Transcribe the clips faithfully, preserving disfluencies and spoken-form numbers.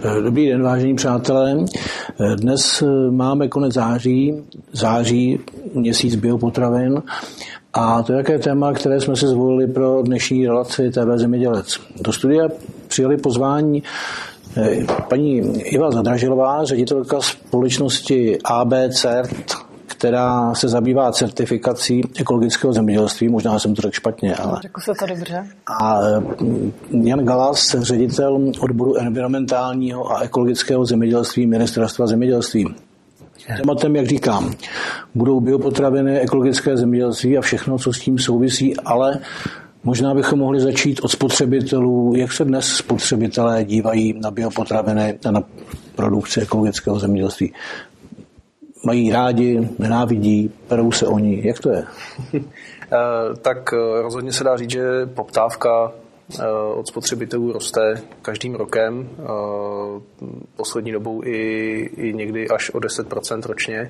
Dobrý den, vážení přátelé. Dnes máme konec září, září, měsíc biopotravin a to je také téma, které jsme si zvolili pro dnešní relaci T V Zemědělec. Do studia přijali pozvání paní Iva Zadražilová, ředitelka společnosti A B CERT, která se zabývá certifikací ekologického zemědělství, možná jsem to řekl špatně, ale... Řekl se to dobře. A Jan Galas, ředitel odboru environmentálního a ekologického zemědělství Ministerstva zemědělství. Tématem, jak říkám, budou biopotraviny, ekologické zemědělství a všechno, co s tím souvisí, ale možná bychom mohli začít od spotřebitelů. Jak se dnes spotřebitelé dívají na biopotraviny a na produkci ekologického zemědělství? Mají rádi, nenávidí, perou se oni. Jak to je? Tak rozhodně se dá říct, že poptávka od spotřebitelů roste každým rokem, poslední dobou i, i někdy až o deset procent ročně.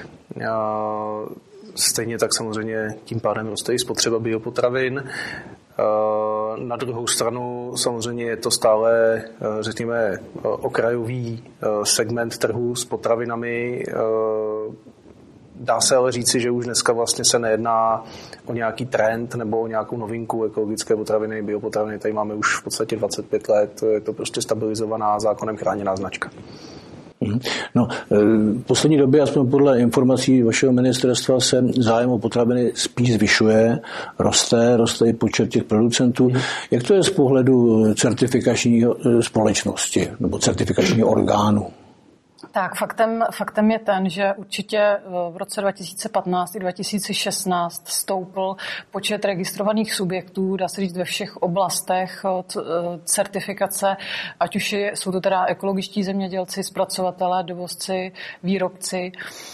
Stejně tak samozřejmě tím pádem roste i spotřeba biopotravin. Na druhou stranu samozřejmě je to stále, řekněme, okrajový segment trhu s potravinami. Dá se ale říci, že už dneska vlastně se nejedná o nějaký trend nebo o nějakou novinku. Ekologické potraviny, biopotraviny tady máme už v podstatě dvacet pět let. Je to prostě stabilizovaná, zákonem chráněná značka. No, v poslední době, aspoň podle informací vašeho ministerstva, se zájem o potraviny spíš zvyšuje, roste, roste i počet těch producentů. Mm. Jak to je z pohledu certifikační společnosti nebo certifikačního orgánu? Tak faktem, faktem je ten, že určitě v roce dva tisíce patnáct i dva tisíce šestnáct stoupl počet registrovaných subjektů, dá se říct ve všech oblastech certifikace, ať už jsou to teda ekologičtí zemědělci, zpracovatelé, dovozci, výrobci.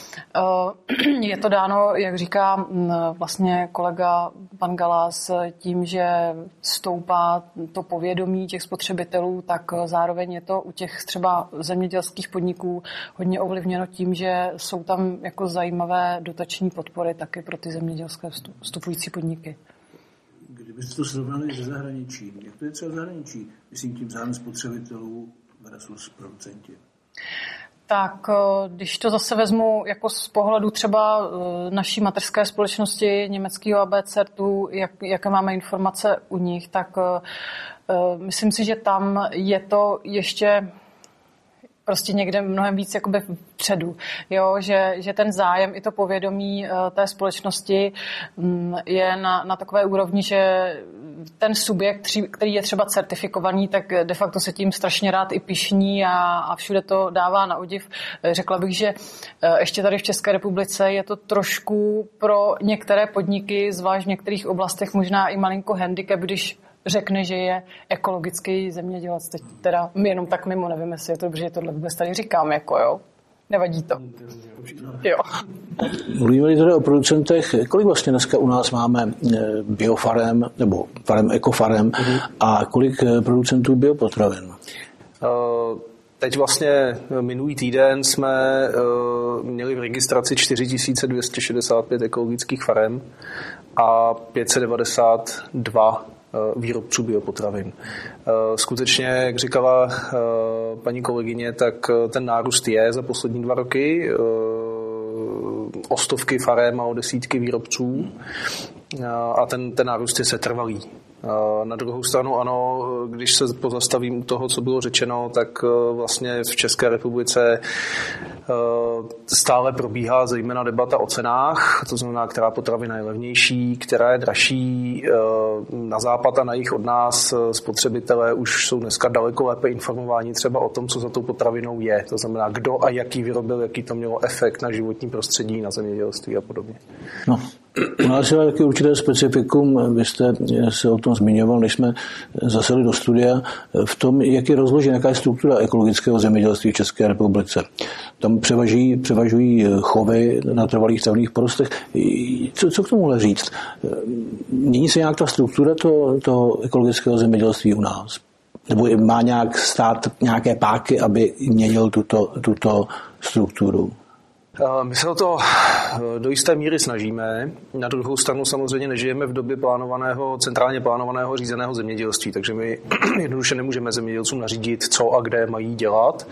Je to dáno, jak říká vlastně kolega pan Galas, tím, že stoupá to povědomí těch spotřebitelů, tak zároveň je to u těch třeba zemědělských podniků hodně ovlivněno tím, že jsou tam jako zajímavé dotační podpory taky pro ty zemědělské vstupující podniky. Kdybyste to srovnali se zahraničím, jak to je třeba v zahraničí? Myslím tím zájem spotřebitelů versus producenti. Tak když to zase vezmu jako z pohledu třeba naší mateřské společnosti německého A B CERTu, jak, jaké máme informace u nich, tak uh, myslím si, že tam je to ještě prostě někde mnohem víc jakoby vpředu. Jo, že, že ten zájem i to povědomí uh, té společnosti um, je na, na takové úrovni, že ten subjekt, který je třeba certifikovaný, tak de facto se tím strašně rád i pyšní a, a všude to dává na odiv. Řekla bych, že ještě tady v České republice je to trošku pro některé podniky, zvlášť v některých oblastech možná i malinko handicap, když řekne, že je ekologický zemědělec. Teď teda jenom tak mimo, nevím, jestli je to dobře, že tohle vůbec tady říkám, jako jo. Nevadí to. Jo. Mluvíme-li tedy o producentech, kolik vlastně dneska u nás máme biofarem nebo farem ekofarem mm-hmm. a kolik producentů biopotravin? Uh, teď vlastně minulý týden jsme uh, měli v registraci čtyři tisíce dvě stě šedesát pět ekologických farem a pět set devadesát dva výrobců biopotravin. Skutečně, jak říkala paní kolegyně, tak ten nárůst je za poslední dva roky o stovky farem a o desítky výrobců a ten, ten nárůst je setrvalý. Na druhou stranu ano, když se pozastavím u toho, co bylo řečeno, tak vlastně v České republice stále probíhá zejména debata o cenách, to znamená, která potravina je levnější, která je dražší. Na západ a na jih od nás spotřebitelé už jsou dneska daleko lépe informováni třeba o tom, co za tou potravinou je. To znamená, kdo a jaký vyrobil, jaký to mělo efekt na životní prostředí, na zemědělství a podobně. No. U nás je taky určité specifikum, vy jste se o tom zmiňoval, než jsme zaseli do studia, v tom, jak je rozložena, jaká je struktura ekologického zemědělství v České republice. Tam převažují, převažují chovy na trvalých trávných porostech. Co, co k tomu říct? Mění se nějak ta struktura toho, toho ekologického zemědělství u nás? Nebo má nějak stát nějaké páky, aby měnil tuto, tuto strukturu? My se o to do jisté míry snažíme. Na druhou stranu samozřejmě nežijeme v době plánovaného, centrálně plánovaného řízeného zemědělství, takže my jednoduše nemůžeme zemědělcům nařídit, co a kde mají dělat.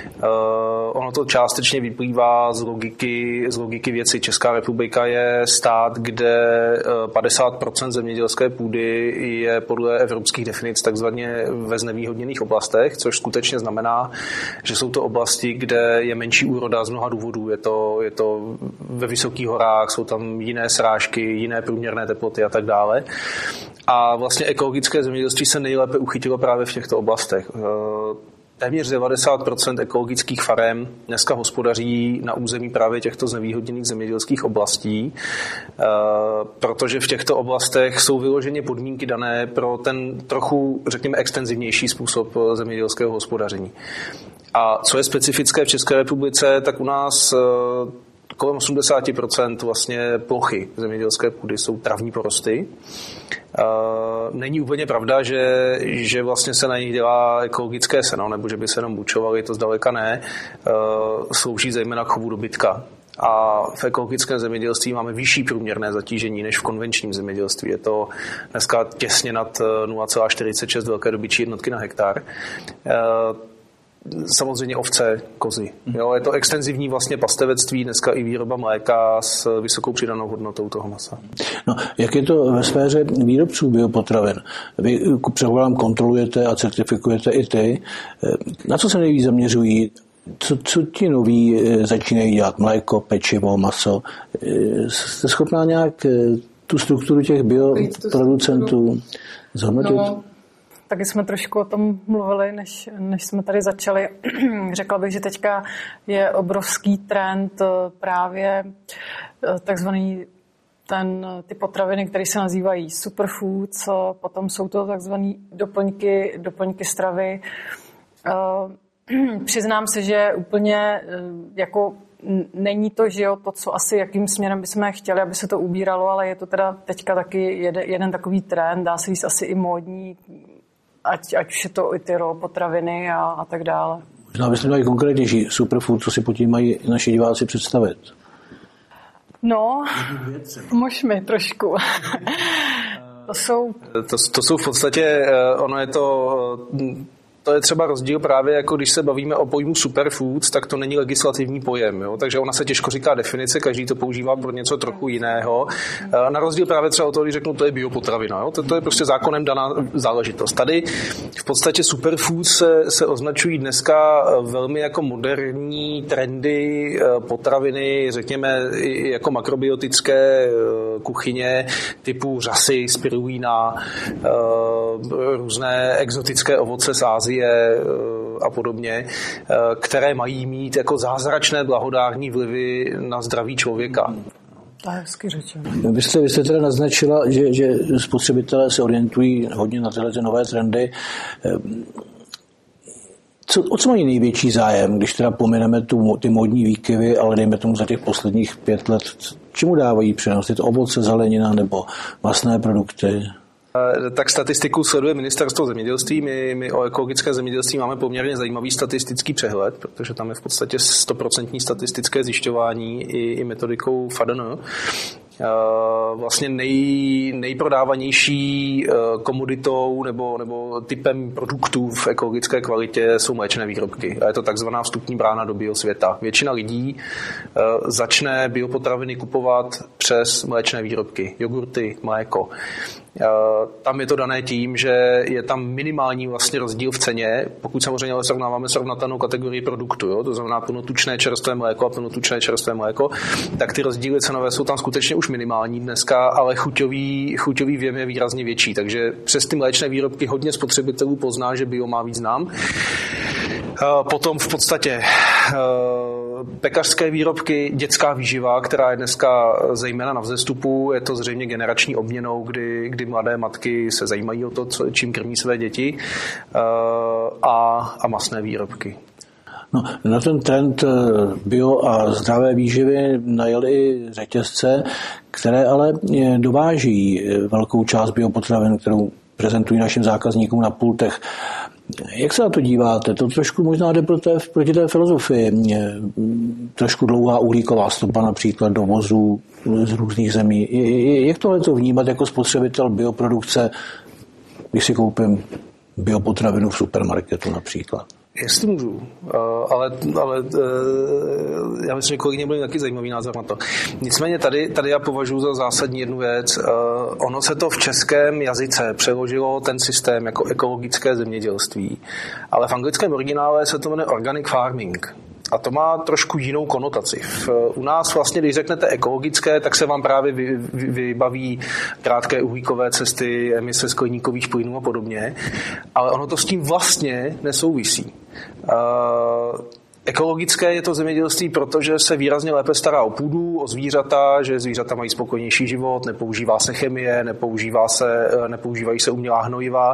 Ono to částečně vyplývá z logiky, z logiky věci. Česká republika je stát, kde padesát procent zemědělské půdy je podle evropských definic takzvaně ve znevýhodněných oblastech, což skutečně znamená, že jsou to oblasti, kde je menší úroda z mnoha důvodů. Je to To, je to ve vysokých horách, jsou tam jiné srážky, jiné průměrné teploty a tak dále. A vlastně ekologické zemědělství se nejlépe uchytilo právě v těchto oblastech. Téměř devadesát procent ekologických farem dneska hospodaří na území právě těchto znevýhodněných zemědělských oblastí, protože v těchto oblastech jsou vyloženě podmínky dané pro ten trochu, řekněme, extenzivnější způsob zemědělského hospodaření. A co je specifické v České republice, tak u nás kolem osmdesát procent vlastně plochy zemědělské půdy jsou travní porosty. Není úplně pravda, že, že vlastně se na nich dělá ekologické seno, nebo že by se jenom bučovaly, to zdaleka ne. Slouží zejména k chovu dobytka. A v ekologickém zemědělství máme vyšší průměrné zatížení než v konvenčním zemědělství. Je to dneska těsně nad nula celá čtyřicet šest velké dobytčí jednotky na hektar. Samozřejmě ovce, kozy. Jo, je to extenzivní vlastně pastevectví, dneska i výroba mléka s vysokou přidanou hodnotou toho masa. No, jak je to ve sféře výrobců biopotravin? Vy předpokládám kontrolujete a certifikujete i ty. Na co se nejvíc zaměřují? Co, co ti noví začínají dělat? Mléko, pečivo, maso? Jste schopná nějak tu strukturu těch bioproducentů zhodnotit? No. Taky jsme trošku o tom mluvili, než, než jsme tady začali. Řekla bych, že teďka je obrovský trend právě takzvaný ten, ty potraviny, které se nazývají superfoods, potom jsou to takzvané doplňky, doplňky stravy. Přiznám se, že úplně jako není to, že jo, to, co asi, jakým směrem bychom chtěli, aby se to ubíralo, ale je to teda teďka taky jeden, jeden takový trend, dá se říct asi i módní, Ať, ať už je to i ty raw potraviny a, a tak dále. Možná byste měli konkrétnější superfood, co si pod tím mají naši diváci představit? No, pomož mi trošku. to jsou... To, to jsou v podstatě, ono je to... To je třeba rozdíl právě, jako když se bavíme o pojmu superfoods, tak to není legislativní pojem. Jo? Takže ona se těžko říká definice, každý to používá pro něco trochu jiného. Na rozdíl právě třeba o toho, když řeknu, to je biopotravina. Jo? To, to je prostě zákonem daná záležitost. Tady v podstatě superfoods se, se označují dneska velmi jako moderní trendy, potraviny, řekněme jako makrobiotické kuchyně typu řasy, spirulína, různé exotické ovoce z Ázie a podobně, které mají mít jako zázračné blahodární vlivy na zdraví člověka. To je hezky řečeno. Vy jste, vy jste teda naznačila, že, že spotřebitelé se orientují hodně na tyhle nové trendy. Co, o co mají největší zájem, když teda pomineme tu, ty módní výkyvy, ale dejme tomu za těch posledních pět let, čemu dávají přednost? Je to ovoce, zelenina nebo masné produkty? Tak statistiku sleduje Ministerstvo zemědělství. My, my o ekologické zemědělství máme poměrně zajímavý statistický přehled, protože tam je v podstatě sto procent statistické zjišťování i, i metodikou F A D N. Vlastně nej, nejprodávanější komoditou nebo, nebo typem produktů v ekologické kvalitě jsou mléčné výrobky. A je to takzvaná vstupní brána do biosvěta. Většina lidí začne biopotraviny kupovat přes mléčné výrobky, jogurty, mléko. Tam je to dané tím, že je tam minimální vlastně rozdíl v ceně, pokud samozřejmě ale srovnáváme srovnatelnou kategorii produktu, jo? To znamená plnotučné čerstvé mléko a plnotučné čerstvé mléko, tak ty rozdíly cenové jsou tam skutečně už minimální dneska, ale chuťový, chuťový věm je výrazně větší, takže přes ty mléčné výrobky hodně spotřebitelů pozná, že bio má víc nám. Potom v podstatě pekařské výrobky, dětská výživa, která je dneska zejména na vzestupu, je to zřejmě generační obměnou, kdy, kdy mladé matky se zajímají o to, co, čím krmí své děti, a, a masné výrobky. No, na ten trend bio a zdravé výživy najeli řetězce, které ale dováží velkou část biopotravin, kterou prezentují našim zákazníkům na pultech. Jak se na to díváte? To trošku možná jde proti té, proti té filozofii. Trošku dlouhá uhlíková stopa například dovozů z různých zemí. Jak tohle to vnímat jako spotřebitel bioprodukce, když si koupím biopotravinu v supermarketu například? Jestli můžu, uh, ale, ale uh, já myslím, že kolegyně byl taky zajímavý názor na to. Nicméně tady, tady já považuji za zásadní jednu věc. Uh, ono se to v českém jazyce přeložilo ten systém jako ekologické zemědělství, ale v anglickém originále se to jmenuje organic farming. A to má trošku jinou konotaci. U nás vlastně, když řeknete ekologické, tak se vám právě vy, vy, vybaví krátké uhlíkové cesty, emise skleníkových plynů a podobně, ale ono to s tím vlastně nesouvisí. Uh, Ekologické je to zemědělství, protože se výrazně lépe stará o půdu, o zvířata, že zvířata mají spokojnější život, nepoužívá se chemie, nepoužívá se, nepoužívají se umělá hnojiva.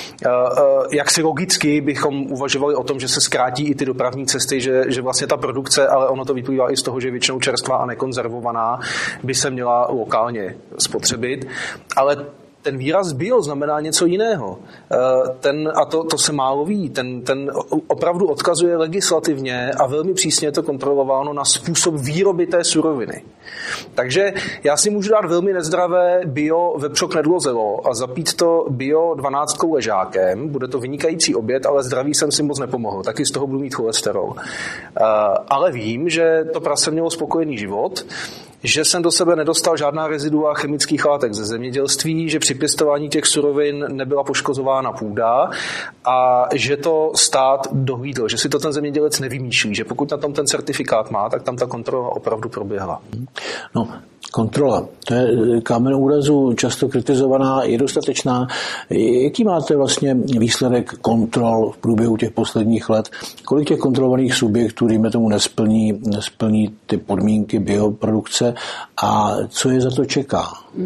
Jak si logicky bychom uvažovali o tom, že se zkrátí i ty dopravní cesty, že, že vlastně ta produkce, ale ono to vyplývá i z toho, že je většinou čerstvá a nekonzervovaná, by se měla lokálně spotřebit. Ale ten výraz bio znamená něco jiného. Ten, a to, to se málo ví. Ten, ten opravdu odkazuje legislativně a velmi přísně je to kontrolováno na způsob výroby té suroviny. Takže já si můžu dát velmi nezdravé bio vepřo knedlo zelo a zapít to bio dvanáctkou ležákem. Bude to vynikající oběd, ale zdraví jsem si moc nepomohl. Taky z toho budu mít cholesterol. Ale vím, že to prase mělo spokojený život, že jsem do sebe nedostal žádná rezidua chemických látek ze zemědělství, že při pěstování těch surovin nebyla poškozována půda a že to stát dohlídl, že si to ten zemědělec nevymýšlí, že pokud na tom ten certifikát má, tak tam ta kontrola opravdu proběhla. No, kontrola, to je kámen úrazu často kritizovaná, je dostatečná. Jaký máte vlastně výsledek kontrol v průběhu těch posledních let? Kolik těch kontrolovaných subjektů, dejme tomu, nesplní, nesplní ty podmínky bioprodukce a co je za to čeká?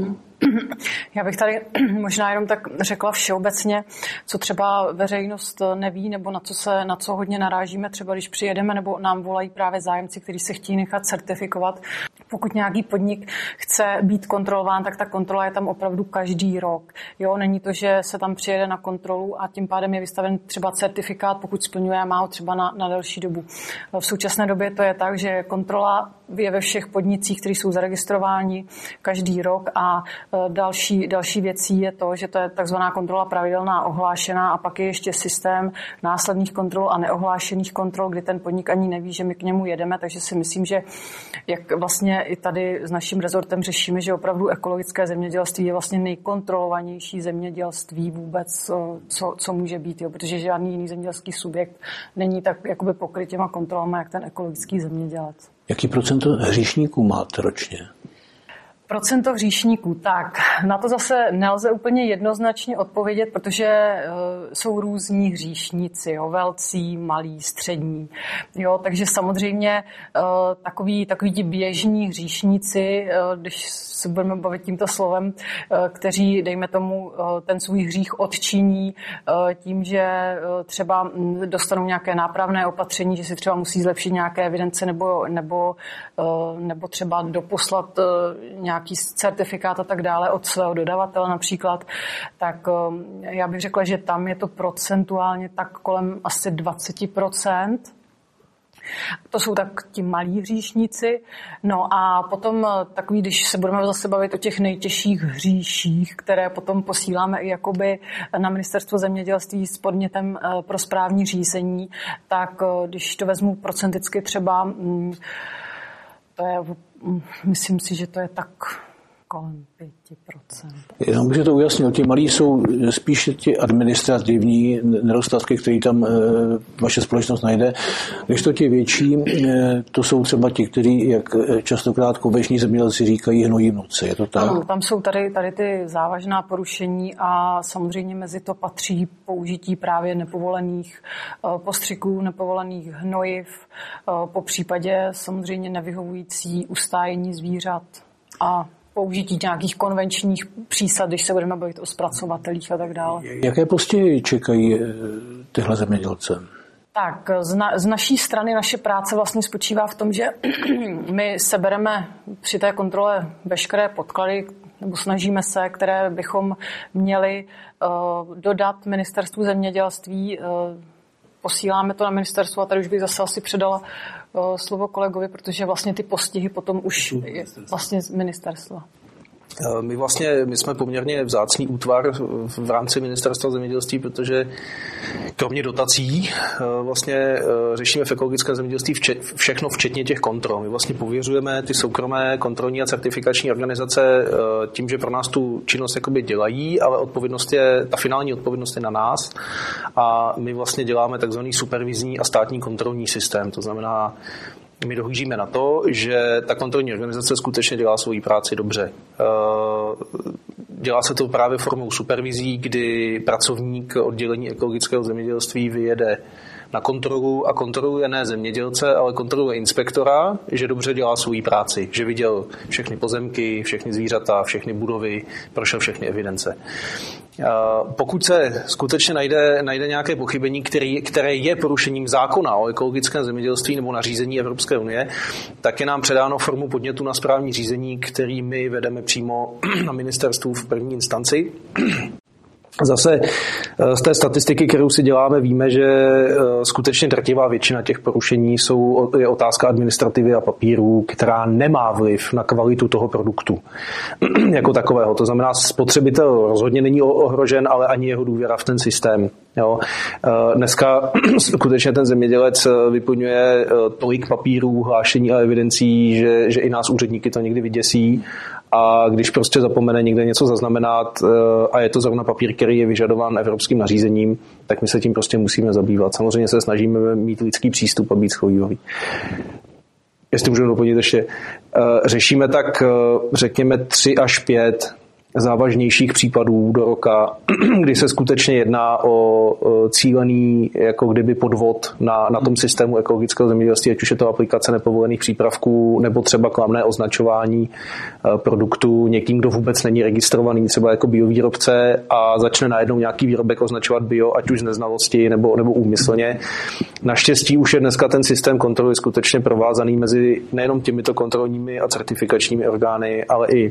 Já bych tady možná jenom tak řekla všeobecně, co třeba veřejnost neví, nebo na co se, na co hodně narážíme, třeba když přijedeme, nebo nám volají právě zájemci, kteří se chtějí nechat certifikovat. Pokud nějaký podnik chce být kontrolován, tak ta kontrola je tam opravdu každý rok. Jo, není to, že se tam přijede na kontrolu a tím pádem je vystaven třeba certifikát, pokud splňuje a má ho třeba na, na delší dobu. V současné době to je tak, že kontrola je ve všech podnicích, kteří jsou zaregistrováni každý rok a další, další věcí je to, že to je takzvaná kontrola pravidelná ohlášená a pak je ještě systém následných kontrol a neohlášených kontrol, kdy ten podnik ani neví, že my k němu jedeme, takže si myslím, že jak vlastně i tady s naším rezortem řešíme, že opravdu ekologické zemědělství je vlastně nejkontrolovanější zemědělství vůbec, co, co může být, jo, protože žádný jiný zemědělský subjekt není tak jakoby pokryt těma kontrolama, jak ten ekologický zemědělec. Jaký procento hříšníků máte ročně? Procento hříšníků, tak na to zase nelze úplně jednoznačně odpovědět, protože uh, jsou různí hříšníci, jo, velcí, malí, střední. Jo, takže samozřejmě uh, takový, takový ti běžní hříšníci, uh, když se budeme bavit tímto slovem, uh, kteří, dejme tomu, uh, ten svůj hřích odčiní uh, tím, že uh, třeba dostanou nějaké nápravné opatření, že si třeba musí zlepšit nějaké evidence nebo, nebo, uh, nebo třeba doposlat uh, nějaký certifikát a tak dále od svého dodavatele například, tak já bych řekla, že tam je to procentuálně tak kolem asi dvacet procent. To jsou tak ti malí hříšníci. No a potom takový, když se budeme zase bavit o těch nejtěžších hříších, které potom posíláme i jakoby na ministerstvo zemědělství s podnětem pro správní řízení, tak když to vezmu procenticky třeba, to je, myslím si, že to je tak kolem pět procent. Jenom bych to ujasnil, ti malí jsou spíše ti administrativní nedostatky, které tam e, vaše společnost najde, když to ti větší, e, to jsou třeba ti, kteří, jak častokrát koveční zemědělci říkají, hnojí v noci. Je to tak? Ano, tam jsou tady, tady ty závažná porušení a samozřejmě mezi to patří použití právě nepovolených e, postřiků, nepovolených hnojiv, e, po případě samozřejmě nevyhovující ustájení zvířat a použití nějakých konvenčních přísad, když se budeme bavit o zpracovatelích a tak dále. Jaké postihy čekají tyhle zemědělce? Tak z, na, z naší strany naše práce vlastně spočívá v tom, že my sebereme při té kontrole veškeré podklady, nebo snažíme se, které bychom měli uh, dodat ministerstvu zemědělství. Uh, posíláme to na ministerstvo a tady už bych zase asi předala uh, slovo kolegovi, protože vlastně ty postihy potom už je vlastně z ministerstva. My vlastně, my jsme poměrně vzácný útvar v rámci ministerstva zemědělství, protože kromě dotací vlastně řešíme v ekologickém zemědělství všechno, včetně těch kontrol. My vlastně pověřujeme ty soukromé kontrolní a certifikační organizace tím, že pro nás tu činnost jakoby dělají, ale odpovědnost je, ta finální odpovědnost je na nás a my vlastně děláme takzvaný supervizní a státní kontrolní systém. To znamená, my dohlížíme na to, že ta kontrolní organizace skutečně dělá svoji práci dobře. Dělá se to právě formou supervizí, kdy pracovník oddělení ekologického zemědělství vyjede na kontrolu a kontroluje ne zemědělce, ale kontroluje inspektora, že dobře dělá svoji práci, že viděl všechny pozemky, všechny zvířata, všechny budovy, prošel všechny evidence. Pokud se skutečně najde, najde nějaké pochybení, který, které je porušením zákona o ekologickém zemědělství nebo nařízení Evropské unie, tak je nám předáno formu podnětu na správní řízení, který my vedeme přímo na ministerstvu v první instanci. Zase z té statistiky, kterou si děláme, víme, že skutečně drtivá většina těch porušení jsou, je otázka administrativy a papíru, která nemá vliv na kvalitu toho produktu jako takového. To znamená, spotřebitel rozhodně není ohrožen, ale ani jeho důvěra v ten systém. Jo. Dneska skutečně ten zemědělec vyplňuje tolik papírů, hlášení a evidencí, že, že i nás úředníky to někdy vyděsí. A když prostě zapomene někde něco zaznamenat a je to zrovna papír, který je vyžadován evropským nařízením, tak my se tím prostě musíme zabývat. Samozřejmě se snažíme mít lidský přístup a být shovívavý. Jestli můžeme doplnit ještě. Řešíme tak, řekněme, tři až pět závažnějších případů do roka, kdy se skutečně jedná o cílený jako kdyby podvod na, na tom systému ekologického zemědělství, ať už je to aplikace nepovolených přípravků nebo třeba klamné označování produktů někým, kdo vůbec není registrovaný třeba jako biovýrobce a začne najednou nějaký výrobek označovat bio, ať už z neznalosti nebo, nebo úmyslně. Naštěstí už je dneska ten systém kontroly skutečně provázaný mezi nejenom těmito kontrolními a certifikačními orgány, ale i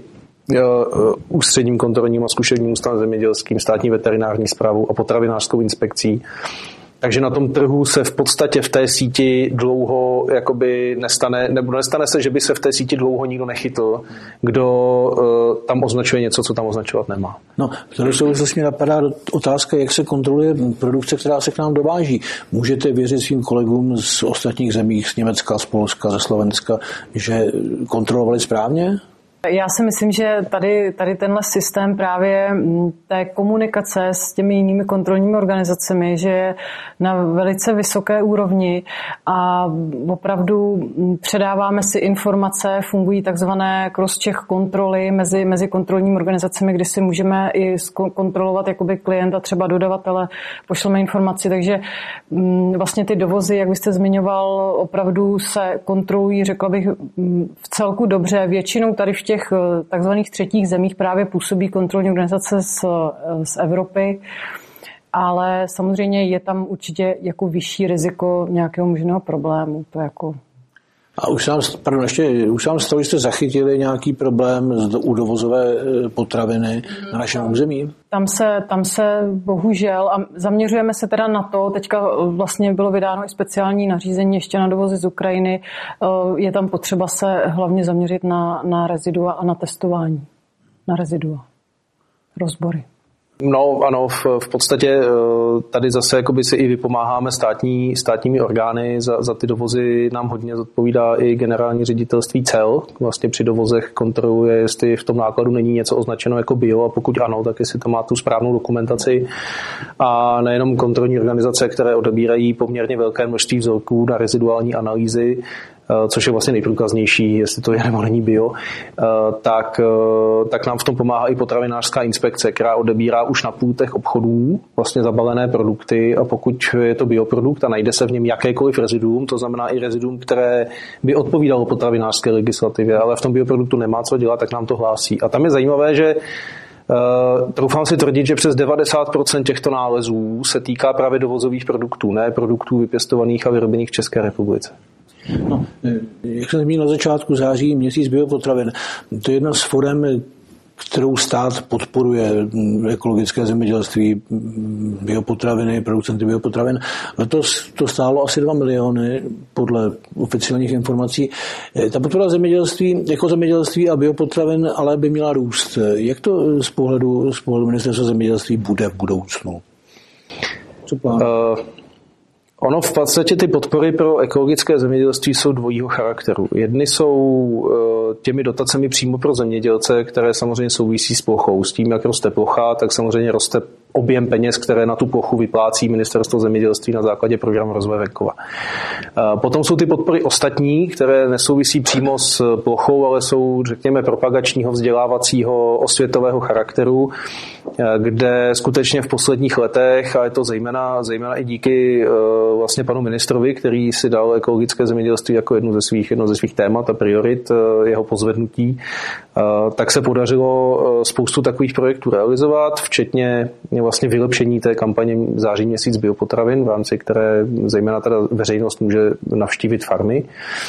ústředním kontrolním a zkušebním ústavem zemědělským, státní veterinární správou a potravinářskou inspekcí. Takže na tom trhu se v podstatě v té síti dlouho jakoby nestane, nebo nestane se, že by se v té síti dlouho nikdo nechytl, kdo uh, tam označuje něco, co tam označovat nemá. No, v této souvislosti mě napadá otázka, jak se kontroluje produkce, která se k nám dováží. Můžete věřit svým kolegům z ostatních zemí, z Německa, z Polska, ze Slovenska, že kontrolovali správně? Já si myslím, že tady, tady tenhle systém právě té komunikace s těmi jinými kontrolními organizacemi, že je na velice vysoké úrovni a opravdu předáváme si informace, fungují takzvané cross-check kontroly mezi, mezi kontrolními organizacemi, kdy si můžeme i kontrolovat jakoby klienta, třeba dodavatele, pošleme informaci, takže vlastně ty dovozy, jak byste zmiňoval, opravdu se kontrolují, řekla bych, v celku dobře. Většinou tady v těch těch takzvaných třetích zemích právě působí kontrolní organizace z, z Evropy, ale samozřejmě je tam určitě jako vyšší riziko nějakého možného problému. To jako... A už vám, pardon, ještě, už vám stalo, že jste zachytili nějaký problém u dovozové potraviny na našem území? Tam se, tam se bohužel, a zaměřujeme se teda na to, teďka vlastně bylo vydáno i speciální nařízení ještě na dovozy z Ukrajiny, je tam potřeba se hlavně zaměřit na, na rezidua a na testování. Na rezidua. Rozbory. No ano, v, v podstatě tady zase jakoby si i vypomáháme státní, státními orgány, za, za ty dovozy nám hodně zodpovídá i generální ředitelství cel, vlastně při dovozech kontroluje, jestli v tom nákladu není něco označeno jako bio a pokud ano, tak jestli to má tu správnou dokumentaci a nejenom kontrolní organizace, které odebírají poměrně velké množství vzorků na reziduální analýzy, což je vlastně nejprůkaznější, jestli to je nebo není bio, tak, tak nám v tom pomáhá i potravinářská inspekce, která odebírá už na pultech obchodů vlastně zabalené produkty a pokud je to bioprodukt a najde se v něm jakékoliv reziduum, to znamená i reziduum, které by odpovídalo potravinářské legislativě, ale v tom bioproduktu nemá co dělat, tak nám to hlásí. A tam je zajímavé, že Uh, troufám si tvrdit, že přes devadesát procent těchto nálezů se týká právě dovozových produktů, ne produktů vypěstovaných a vyrobených v České republice. No, jak jsem zmínil na začátku září, měsíc biopotravin. To je jedna z forem kterou stát podporuje, ekologické zemědělství, biopotraviny, producenty biopotravin. Letos to stálo asi dva miliony podle oficiálních informací. Ta podpora zemědělství, jako zemědělství a biopotravin ale by měla růst. Jak to z pohledu, z pohledu ministerstva zemědělství bude v budoucnu? Co plán? Uh... Ono v podstatě ty podpory pro ekologické zemědělství jsou dvojího charakteru. Jedny jsou těmi dotacemi přímo pro zemědělce, které samozřejmě souvisí s plochou. S tím, jak roste plocha, tak samozřejmě roste objem peněz, které na tu plochu vyplácí Ministerstvo zemědělství na základě programu rozvoje venkova. Potom jsou ty podpory ostatní, které nesouvisí přímo s plochou, ale jsou, řekněme, propagačního, vzdělávacího, osvětového charakteru, kde skutečně v posledních letech, a je to zejména, zejména i díky vlastně panu ministrovi, který si dal ekologické zemědělství jako jednu ze svých, jedno ze svých témat a priorit jeho pozvednutí, tak se podařilo spoustu takových projektů realizovat, včetně vlastně vylepšení té kampaně září měsíc biopotravin, v rámci které zejména teda veřejnost může navštívit farmy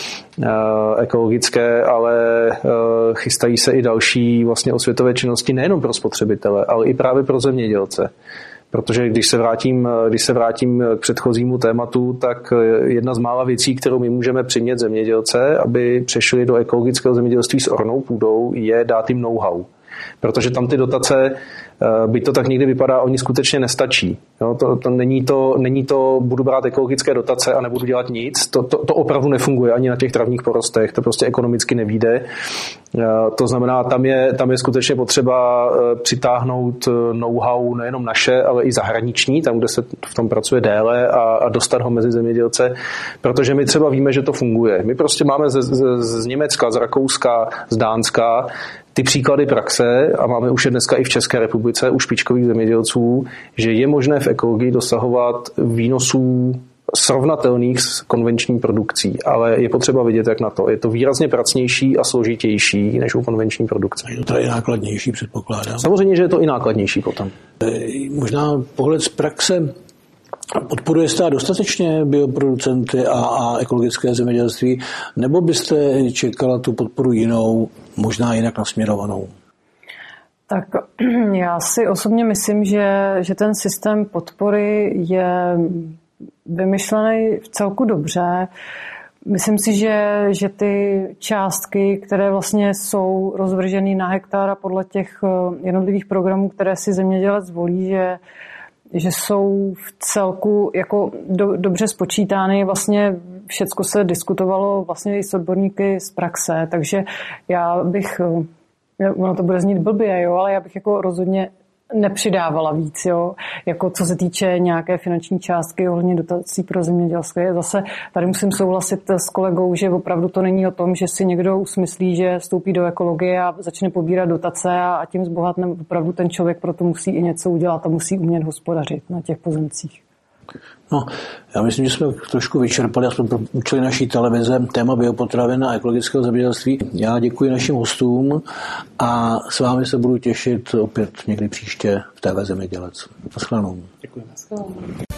ekologické, ale chystají se i další vlastně osvětové činnosti nejenom pro spotřebitele, ale i právě pro zemědělce. Protože když se vrátím, když se vrátím k předchozímu tématu, tak jedna z mála věcí, kterou my můžeme přimět zemědělce, aby přešli do ekologického zemědělství s ornou půdou, je dát jim know-how. Protože tam ty dotace, byť to tak někdy vypadá, oni skutečně nestačí. Jo, to, to, není to, není to, budu brát ekologické dotace a nebudu dělat nic. To, to, to opravdu nefunguje ani na těch travních porostech. To prostě ekonomicky nevyjde. To znamená, tam je, tam je skutečně potřeba přitáhnout know-how nejenom naše, ale i zahraniční, tam, kde se v tom pracuje déle a, a dostat ho mezi zemědělce. Protože my třeba víme, že to funguje. My prostě máme z, z, z Německa, z Rakouska, z Dánska ty příklady praxe a máme už je dneska i v České republice u špičkových zemědělců, že je možné v ekologii dosahovat výnosů srovnatelných s konvenční produkcí, ale je potřeba vidět, jak na to. Je to výrazně pracnější a složitější než u konvenční produkce. Je to tady nákladnější, předpokládám. Samozřejmě, že je to i nákladnější potom. Možná pohled z praxe. Podporuje stát dostatečně bioproducenty a, a ekologické zemědělství, nebo byste čekala tu podporu jinou, možná jinak nasměrovanou? Tak já si osobně myslím, že, že ten systém podpory je vymyšlený v celku dobře. Myslím si, že, že ty částky, které vlastně jsou rozvržené na hektar a podle těch jednotlivých programů, které si zemědělec volí, že že jsou v celku jako do, dobře spočítány. Vlastně všecko se diskutovalo vlastně i s odborníky z praxe, takže já bych, ono to bude znít blbě, jo, ale já bych jako rozhodně nepřidávala víc, jo, jako co se týče nějaké finanční částky ohledně dotací pro zemědělské. Zase tady musím souhlasit s kolegou, že opravdu to není o tom, že si někdo usmyslí, že vstoupí do ekologie a začne pobírat dotace a, a tím zbohatne. Opravdu ten člověk proto musí i něco udělat a musí umět hospodařit na těch pozemcích. No, já myslím, že jsme trošku vyčerpali, aspoň pro účely naší televize, téma biopotravin a ekologického zemědělství. Já děkuji našim hostům a s vámi se budu těšit opět někdy příště v T V Zemědělec. Naschledanou. Děkujeme.